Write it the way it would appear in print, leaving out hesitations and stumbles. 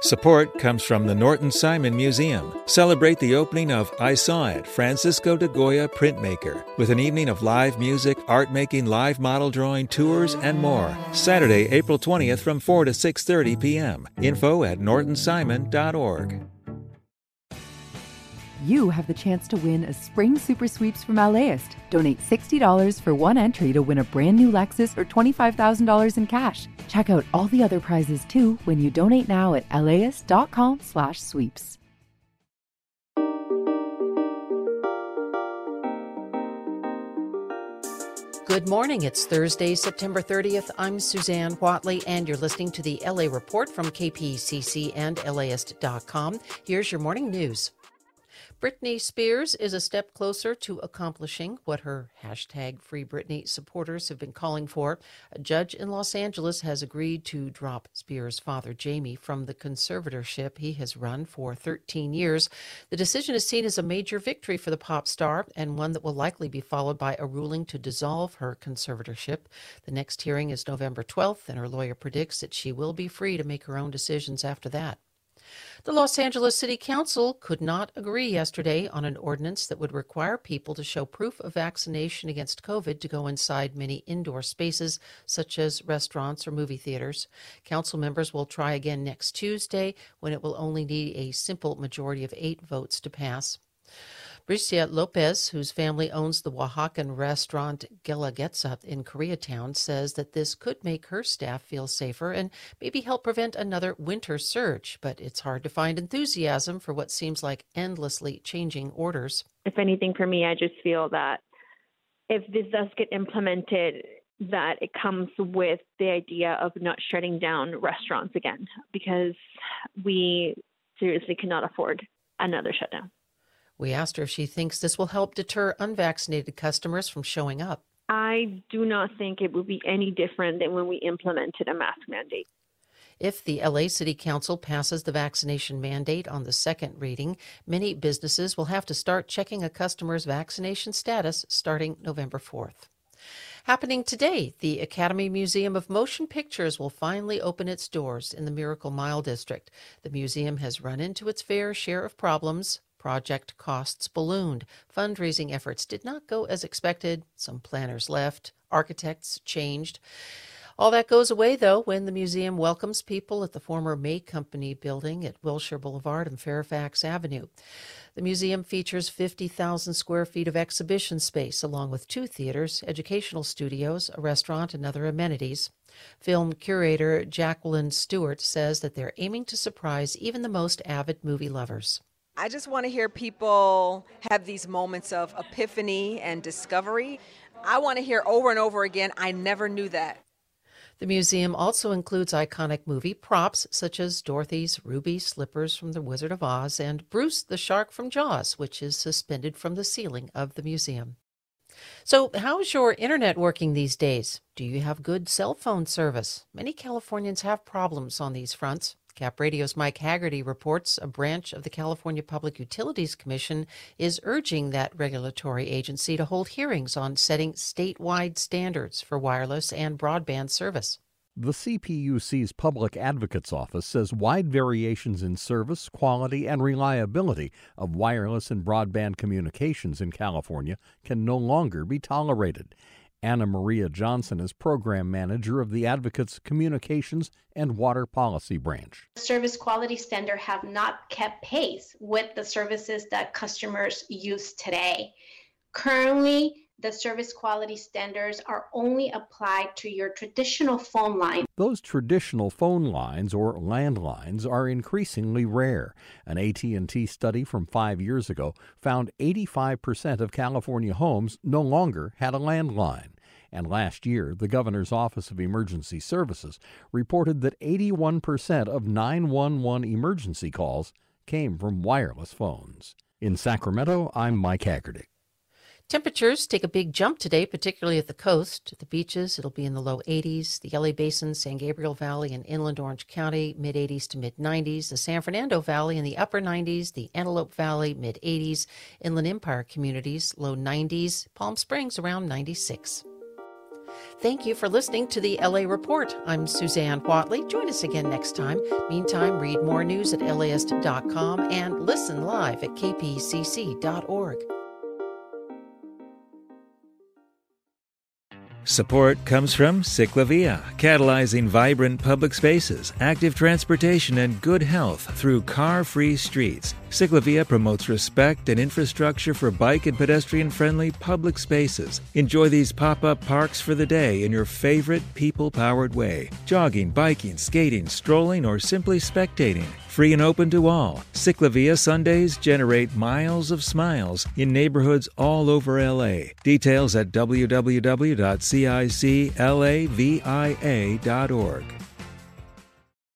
Support comes from the Norton Simon Museum. Celebrate the opening of I Saw It, Francisco de Goya Printmaker, with an evening of live music, art making, live model drawing, tours, and more. Saturday, April 20th from 4 to 6:30 p.m. Info at nortonsimon.org. You have the chance to win a Spring Super Sweeps from LAist. Donate $60 for one entry to win a brand new Lexus or $25,000 in cash. Check out all the other prizes too when you donate now at laist.com/sweeps. Good morning. It's Thursday, September 30th. I'm Suzanne Watley, and you're listening to the LA Report from KPCC and LAist.com. Here's your morning news. Britney Spears is a step closer to accomplishing what her #Free Britney supporters have been calling for. A judge in Los Angeles has agreed to drop Spears' father, Jamie, from the conservatorship he has run for 13 years. The decision is seen as a major victory for the pop star and one that will likely be followed by a ruling to dissolve her conservatorship. The next hearing is November 12th, and her lawyer predicts that she will be free to make her own decisions after that. The Los Angeles City Council could not agree yesterday on an ordinance that would require people to show proof of vaccination against COVID to go inside many indoor spaces, such as restaurants or movie theaters. Council members will try again next Tuesday, when it will only need a simple majority of 8 votes to pass. Bricia Lopez, whose family owns the Oaxacan restaurant Guelaguetza in Koreatown, says that this could make her staff feel safer and maybe help prevent another winter surge. But it's hard to find enthusiasm for what seems like endlessly changing orders. If anything, for me, I just feel that if this does get implemented, that it comes with the idea of not shutting down restaurants again, because we seriously cannot afford another shutdown. We asked her if she thinks this will help deter unvaccinated customers from showing up. I do not think it would be any different than when we implemented a mask mandate. If the LA City Council passes the vaccination mandate on the second reading, many businesses will have to start checking a customer's vaccination status starting November 4th. Happening today, the Academy Museum of Motion Pictures will finally open its doors in the Miracle Mile district. The museum has run into its fair share of problems. Project costs ballooned. Fundraising efforts did not go as expected. Some planners left. Architects changed. All that goes away, though, when the museum welcomes people at the former May Company building at Wilshire Boulevard and Fairfax Avenue. The museum features 50,000 square feet of exhibition space, along with 2 theaters, educational studios, a restaurant, and other amenities. Film curator Jacqueline Stewart says that they're aiming to surprise even the most avid movie lovers. I just want to hear people have these moments of epiphany and discovery. I want to hear over and over again, I never knew that. The museum also includes iconic movie props such as Dorothy's ruby slippers from The Wizard of Oz and Bruce the shark from Jaws, which is suspended from the ceiling of the museum. So how's your internet working these days? Do you have good cell phone service? Many Californians have problems on these fronts. Cap Radio's Mike Haggerty reports a branch of the California Public Utilities Commission is urging that regulatory agency to hold hearings on setting statewide standards for wireless and broadband service. The CPUC's Public Advocate's Office says wide variations in service, quality, and reliability of wireless and broadband communications in California can no longer be tolerated. Anna Maria Johnson is program manager of the Advocate's Communications and Water Policy Branch. Service quality standards have not kept pace with the services that customers use today. Currently, the service quality standards are only applied to your traditional phone line. Those traditional phone lines, or landlines, are increasingly rare. An AT&T study from 5 years ago found 85% of California homes no longer had a landline. And last year, the Governor's Office of Emergency Services reported that 81% of 911 emergency calls came from wireless phones. In Sacramento, I'm Mike Haggerty. Temperatures take a big jump today, particularly at the coast. At the beaches, it'll be in the low 80s. The LA Basin, San Gabriel Valley, and Inland Orange County, mid-80s to mid-90s. The San Fernando Valley in the upper 90s. The Antelope Valley, mid-80s. Inland Empire communities, low 90s. Palm Springs, around 96. Thank you for listening to the LA Report. I'm Suzanne Whatley. Join us again next time. Meantime, read more news at LAist.com and listen live at kpcc.org. Support comes from Ciclavia, catalyzing vibrant public spaces, active transportation, and good health through car-free streets. Ciclavia promotes respect and infrastructure for bike and pedestrian-friendly public spaces. Enjoy these pop-up parks for the day in your favorite people-powered way. Jogging, biking, skating, strolling, or simply spectating. Free and open to all. Ciclavia Sundays generate miles of smiles in neighborhoods all over LA. Details at www.ciclavia.org.